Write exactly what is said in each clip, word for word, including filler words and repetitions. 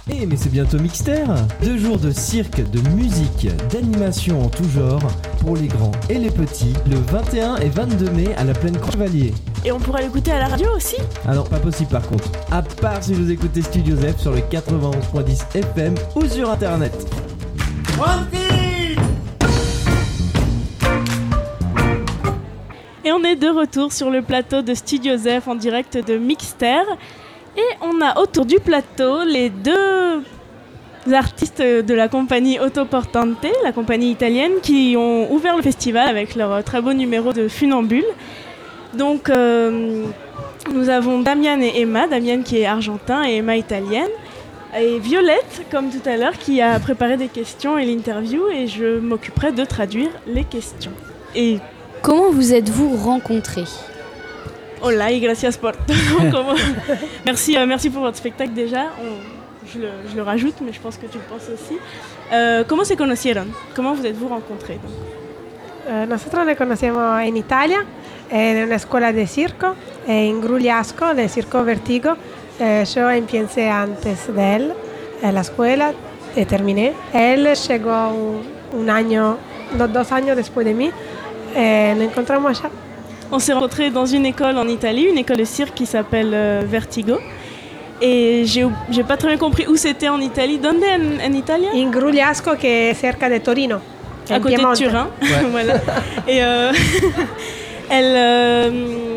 Eh mais c'est bientôt Mixter. Deux jours de cirque, de musique, d'animation en tout genre, pour les grands et les petits, le vingt et un et vingt-deux mai à la Plaine Chevalier. Et on pourra l'écouter à la radio aussi? Ah non, pas possible par contre. À part si vous écoutez Studio F sur le quatre-vingt-onze point dix F M ou sur internet. Et on est de retour sur le plateau de Studio F en direct de Mixter. Et on a autour du plateau les deux artistes de la compagnie Autoportante, la compagnie italienne, qui ont ouvert le festival avec leur très beau numéro de Funambule. Donc euh, nous avons Damian et Emma, Damian qui est argentin et Emma italienne. Et Violette, comme tout à l'heure, qui a préparé des questions et l'interview, et je m'occuperai de traduire les questions. Et comment vous êtes-vous rencontrés? Hola y gracias por todo. merci, euh, merci pour votre spectacle déjà. On, je, le, je le rajoute, mais je pense que tu le penses aussi. Euh, ¿Cómo se conocieron? Comment vous êtes-vous rencontrés? Donc eh, nosotros nos conocimos en Italia, en una escuela de circo, en Grugliasco, de Circo Vertigo. Eh, yo empecé antes de él en la escuela y terminé. Él llegó un, un año, dos, dos años después de mí. Eh, nos encontramos allá. On s'est rencontrés dans une école en Italie, une école de cirque qui s'appelle euh, Vertigo. Et j'ai, j'ai pas très bien compris où c'était en Italie. ¿Dónde en, en Italia? En Grugliasco, que es cerca de Torino. À côté Piemonte. de Turin. Ouais. Voilà. Et euh, elle, euh,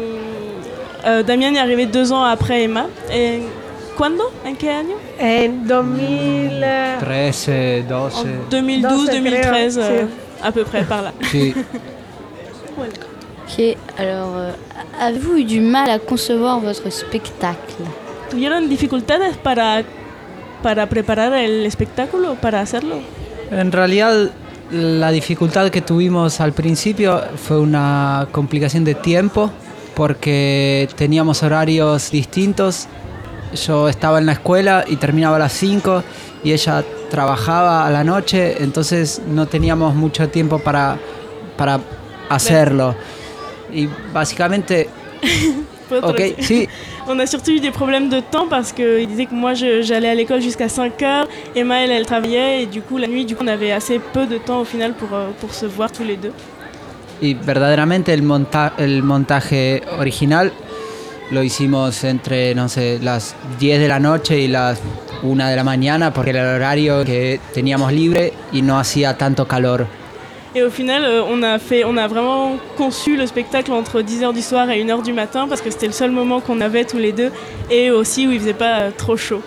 euh, Damian est arrivé deux ans après Emma. Et ¿Cuándo? ¿En qué año? En dos mil trece, doce. En deux mille douze, deux mille treize, euh, à peu près par là. Sí. Voilà. Ok, alors euh, avez-vous eu du mal à concevoir votre spectacle? ¿Tuvieron dificultades para, para preparar el espectáculo, para hacerlo? En realidad, la dificultad que tuvimos al principio fue una complicación de tiempo porque teníamos horarios distintos. Yo estaba en la escuela y terminaba a las cinco y ella trabajaba a la noche, entonces no teníamos mucho tiempo para, para hacerlo. Y básicamente... Ok, sí. On a surtout eu des problèmes de temps parce qu'il disait que moi je, j'allais à l'école jusqu'à cinq heures, Emma elle, elle travaillait et du coup la nuit du coup, on avait assez peu de temps au final pour, euh, pour se voir tous les deux. Y verdaderamente el, monta- el montaje original lo hicimos entre, no sé, las diez de la noche y las una de la mañana porque era el horario que teníamos libre y no hacía tanto calor. Et au final, euh, on, a fait, on a vraiment conçu le spectacle entre dix heures du soir et une heure du matin parce que c'était le seul moment qu'on avait tous les deux et aussi où il faisait pas euh, trop chaud.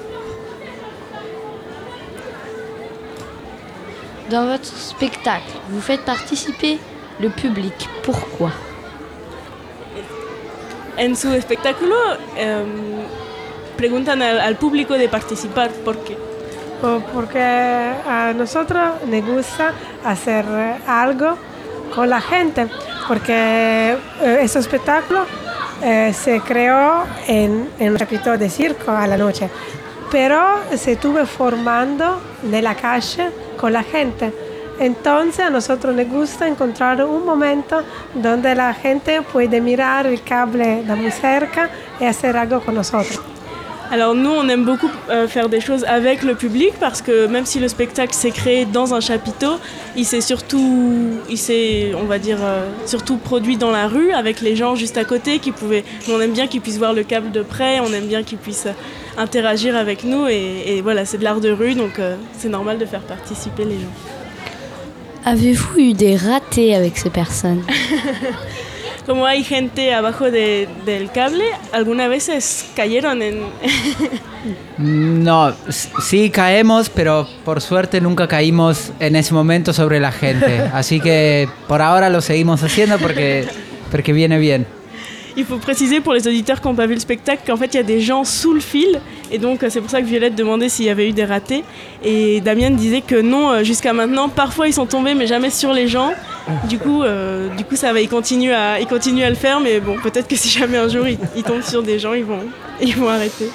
Dans votre spectacle, vous faites participer le public. Pourquoi? En su espectáculo eh, preguntan al, al público de participar. ¿Por qué? Porque a nosotros nos gusta hacer algo con la gente, porque eh, ese espectáculo eh, se creó en, en un repetidor de circo a la noche, pero se estuvo formando en la calle con la gente. Entonces a nosotros nos gusta encontrar un momento donde la gente puede mirar el cable de muy cerca y hacer algo con nosotros. Alors nous, on aime beaucoup euh, faire des choses avec le public parce que même si le spectacle s'est créé dans un chapiteau, il s'est surtout, il s'est, on va dire, euh, surtout produit dans la rue avec les gens juste à côté qui pouvaient. On aime bien qu'ils puissent voir le câble de près, on aime bien qu'ils puissent interagir avec nous et, et voilà, c'est de l'art de rue, donc euh, c'est normal de faire participer les gens. Avez-vous eu des ratés avec ces personnes? Como hay gente abajo de, del cable, ¿alguna veces cayeron en...? No, s- sí caemos, pero por suerte nunca caímos en ese momento sobre la gente. Así que por ahora lo seguimos haciendo porque, porque viene bien. Il faut préciser pour les auditeurs qui n'ont pas vu le spectacle qu'en fait il y a des gens sous le fil et donc c'est pour ça que Violette demandait s'il y avait eu des ratés et Damien disait que non, jusqu'à maintenant parfois ils sont tombés mais jamais sur les gens. Du coup, euh, du coup ça va, ils continuent à, ils continuent à le faire mais bon peut-être que si jamais un jour ils, ils tombent sur des gens ils vont, ils vont arrêter.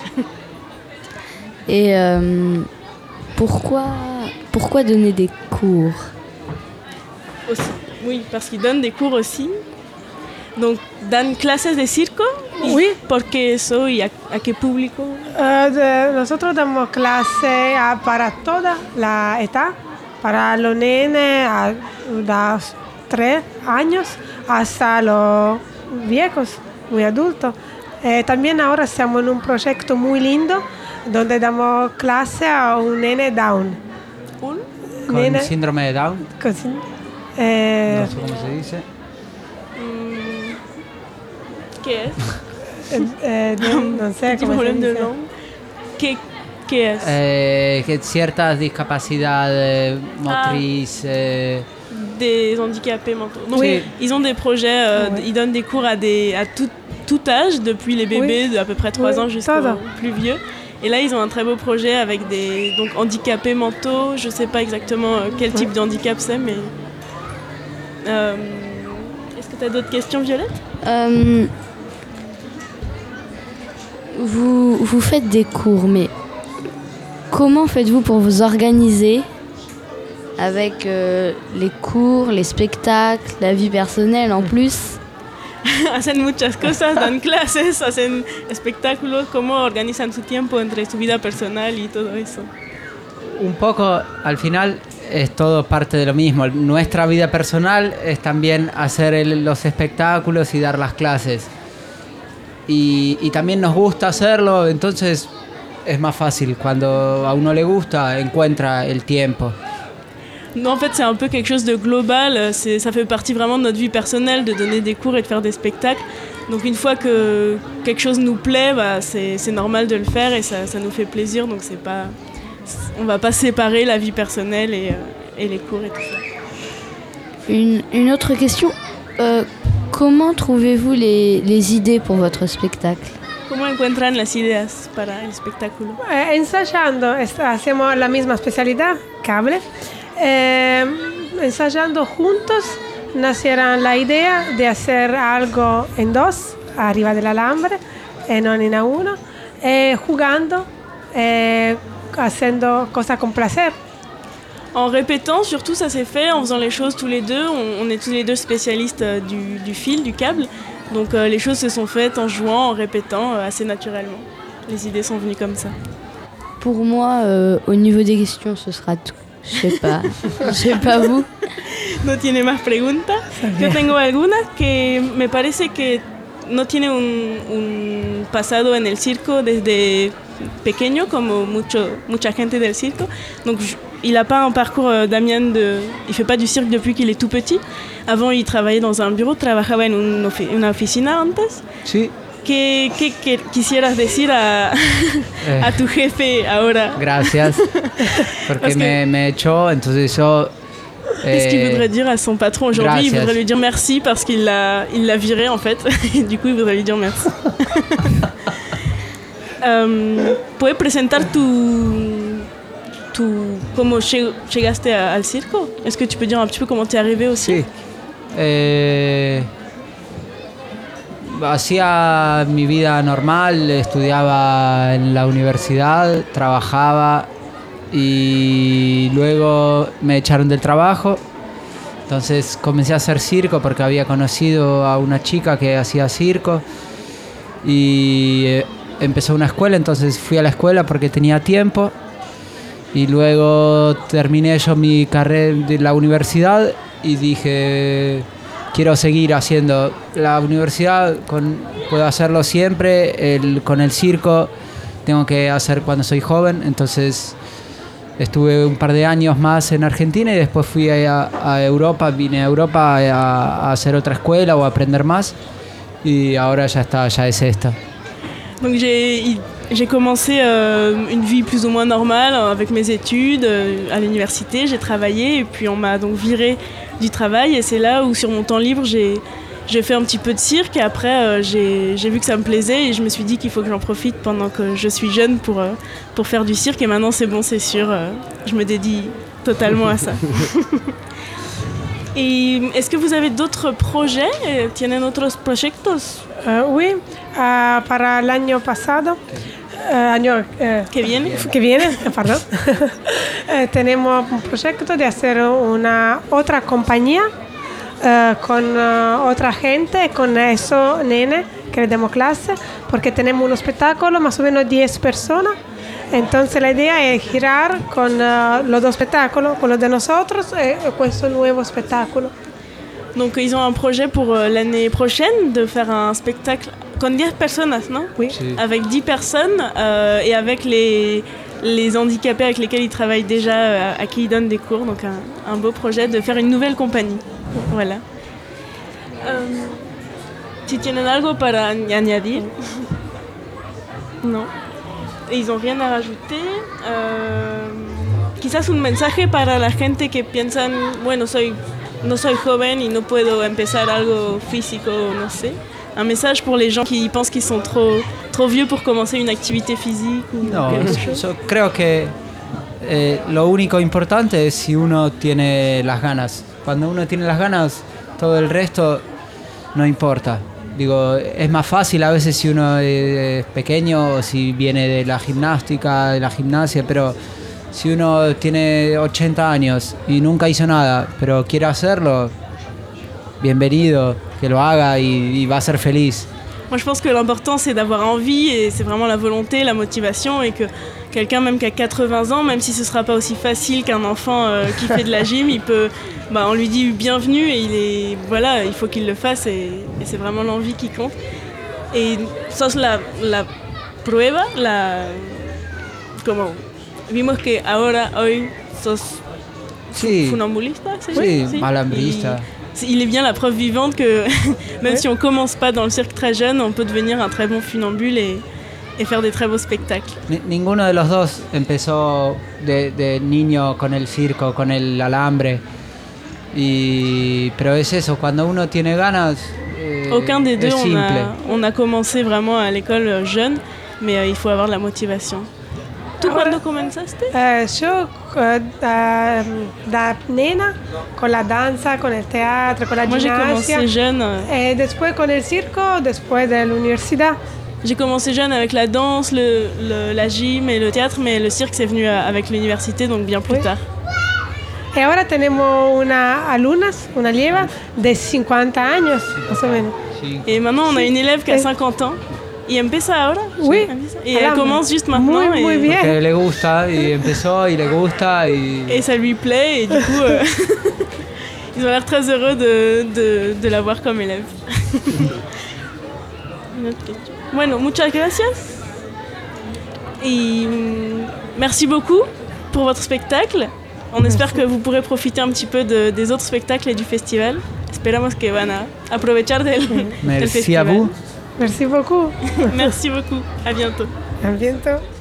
Et euh, pourquoi, pourquoi donner des cours? Aussi. Oui, parce qu'ils donnent des cours aussi. Donc, dan clases de circo. Oui. ¿Por qué eso y a, a qué público? Eh, de- nosotros damos clase a- para toda la edad, para los nenes a los tres años hasta los viejos, muy adultos. Eh, también ahora estamos en un proyecto muy lindo donde damos clase a un nene Down. ¿Un? Con Nene- síndrome de Down, con sin- eh, no sé cómo se dice. Mm, ¿Qué es? eh, eh, no, no sé Petit cómo se problème de dice. langue. ¿Qué, qué es? Eh, que ciertas discapacidades motrices. eh, Des handicapés mentaux. Donc, Oui. ils ont des projets, euh, Ouais. ils donnent des cours à, des, à tout, tout âge, depuis les bébés Oui. de à peu près trois Oui, ans jusqu'aux ça va. plus vieux. Et là, ils ont un très beau projet avec des donc, handicapés mentaux. Je ne sais pas exactement euh, quel type de handicap c'est, mais... Euh, Est-ce que tu as d'autres questions, Violette? Euh, vous, vous faites des cours, mais comment faites-vous pour vous organiser avec euh, les cours, les spectacles, la vie personnelle en plus? Hacen muchas cosas, dan clases, hacen espectáculos. ¿Cómo organizan su tiempo entre su vida personal y todo eso? Un poco, al final, es todo parte de lo mismo. Nuestra vida personal es también hacer el- los espectáculos y dar las clases. Y, y también nos gusta hacerlo, entonces es más fácil. Cuando a uno le gusta, encuentra el tiempo. Non, en fait, c'est un peu quelque chose de global. C'est, ça fait partie vraiment de notre vie personnelle de donner des cours et de faire des spectacles. Donc, une fois que quelque chose nous plaît, bah, c'est, c'est normal de le faire et ça, ça nous fait plaisir. Donc, c'est pas, on va pas séparer la vie personnelle et, euh, et les cours et tout ça. Une, une autre question, euh, comment trouvez-vous les, les idées pour votre spectacle? ¿Cómo encuentran las ideas para el espectáculo? Eh, ensayando, es- hacemos la misma especialidad, cable. Eh, ensayando juntos nacieron la idea de hacer algo en dos, arriba del alambre, y no en a uno, eh, jugando, eh, haciendo cosas con placer. En répétant, surtout, ça s'est fait en faisant les choses tous les deux. On, on est tous les deux spécialistes euh, du, du fil, du câble. Donc, euh, les choses se sont faites en jouant, en répétant, euh, assez naturellement. Les idées sont venues comme ça. Pour moi, euh, au niveau des questions, ce sera tout. Je sais pas. Je sais pas vous. ¿No tiene más preguntas? Yo tengo algunas que me parece que no tiene un, un pasado en el circo desde pequeño, como mucho, mucha gente del circo. Donc, je- il n'a pas un parcours, euh, Damien, de, il fait pas du cirque depuis qu'il est tout petit. Avant, il travaillait dans un bureau, trabajaba en un ofi- una oficina antes. Sí. ¿Qué, qué, qué quisieras decir a, Eh. a tu jefe ahora? Gracias. Porque Parce que- me, me echó, entonces yo... Qu'est-ce qu'il eh, voudrait dire à son patron aujourd'hui? Il gracias. voudrait lui dire merci parce qu'il l'a, il l'a viré en fait. Et du coup, il voudrait lui dire merci. um, ¿Puedes presentar tu, tu cómo lleg- llegaste a- al circo? Est-ce que tu peux dire un petit peu comment t'es arrivé au cirque? Sí. Eh, hacía mi vida normal, estudiaba en la universidad, trabajaba y luego me echaron del trabajo. Entonces comencé a hacer circo porque había conocido a una chica que hacía circo y eh, empezó una escuela, entonces fui a la escuela porque tenía tiempo y luego terminé yo mi carrera de la universidad y dije quiero seguir haciendo la universidad, con, puedo hacerlo siempre, el, con el circo tengo que hacer cuando soy joven, entonces estuve un par de años más en Argentina y después fui a, a Europa, vine a Europa a, a hacer otra escuela o a aprender más y ahora ya está, ya es esta. Donc j'ai, j'ai commencé euh, une vie plus ou moins normale euh, avec mes études euh, à l'université, j'ai travaillé et puis on m'a donc viré du travail et c'est là où sur mon temps libre j'ai, j'ai fait un petit peu de cirque et après euh, j'ai, j'ai vu que ça me plaisait et je me suis dit qu'il faut que j'en profite pendant que je suis jeune pour, euh, pour faire du cirque et maintenant c'est bon, c'est sûr, euh, je me dédie totalement à ça. Et est-ce que vous avez d'autres projets? ¿Tienen otros proyectos Eh, oui, ah, para el año pasado, eh, año eh, que vienen? que viene, perdón, eh, tenemos un proyecto de hacer una otra compañía eh, con uh, otra gente, con esos nenes que le damos clase, porque tenemos un espectáculo más o menos diez personas. Entonces la idea es girar con uh, los dos espectáculos, con los de nosotros et questo nuevo spectacle. Donc ils ont un projet pour euh, l'année prochaine de faire un spectacle con dix personas, non? Oui. Sí. Avec dix personnes euh, et avec les, les handicapés avec lesquels ils travaillent déjà, euh, à qui ils donnent des cours. Donc un, un beau projet de faire une nouvelle compagnie. Voilà. Euh, si tienen algo para añadir? Non. Et ils n'ont rien à rajouter. Euh, quizás un mensaje para la gente que piensan, bueno, soy, no soy joven y no puedo empezar algo físico, no sé. Un message pour les gens qui pensent qu'ils sont trop, trop vieux pour commencer une activité physique ou No, quelque chose. yo creo que eh, lo único importante es si uno tiene las ganas. Cuando uno tiene las ganas, todo el resto no importa. Digo, es más fácil a veces si uno es pequeño o si viene de la gimnástica, de la gimnasia, pero si uno tiene ochenta años y nunca hizo nada, pero quiere hacerlo, bienvenido, que lo haga y, y va a ser feliz. Moi, je pense que l'important, c'est d'avoir envie et c'est vraiment la volonté, la motivation et que quelqu'un, même qui a quatre-vingts ans, même si ce ne sera pas aussi facile qu'un enfant euh, qui fait de la gym, il peut, bah, on lui dit bienvenue et il est, voilà, il faut qu'il le fasse et, et c'est vraiment l'envie qui compte. Et sos la, la prueba, la, como, vimos que ahora, hoy, sos Sí, funambulista, ¿sí? sí, Sí. malambrista. Il est bien la preuve vivante que même si on commence pas dans le cirque très jeune, on peut devenir un très bon funambule et, et faire des très beaux spectacles. Ni- Ninguno de los dos empezó de, de niño con el circo, con el alambre. Y, pero es eso, cuando uno tiene ganas, eh, Aucun des deux, es on simple. a, on a commencé vraiment à l'école euh, jeune, mais euh, il faut avoir de la motivation. ¿Tú Ahora- cuándo comenzaste? Eh, yo eh, da, da nena con la danza, con el teatro, con la Moi, j'ai gimnasia. commencé jeune. euh, Et después con el circo, después de la universidad. J'ai commencé jeune avec la danse, le, le- la gym et le théâtre, mais le cirque c'est venu euh, avec l'université, donc bien plus Oui. tard. Y ahora tenemos una alumnas, una lleva de cincuenta años, más o menos. Sí. Et maintenant, on a Sí. une élève qui a Eh. cinquante ans. Y empieza ahora? Oui. Empieza. Et Alors, elle commence juste maintenant. muy, et, muy bien. Porque le gusta y empezó y le gusta y... et ça lui plaît, et du coup, euh, ils ont l'air très heureux de, de, de l'avoir comme élève. Une autre question. Bueno, muchas gracias. Et mm, merci beaucoup pour votre spectacle. On espère que vous pourrez profiter un petit peu de- des autres spectacles et du festival. Esperamos que van a aprovechar del, del Merci à festival. vous. Merci beaucoup. Merci beaucoup. À bientôt. A bientôt.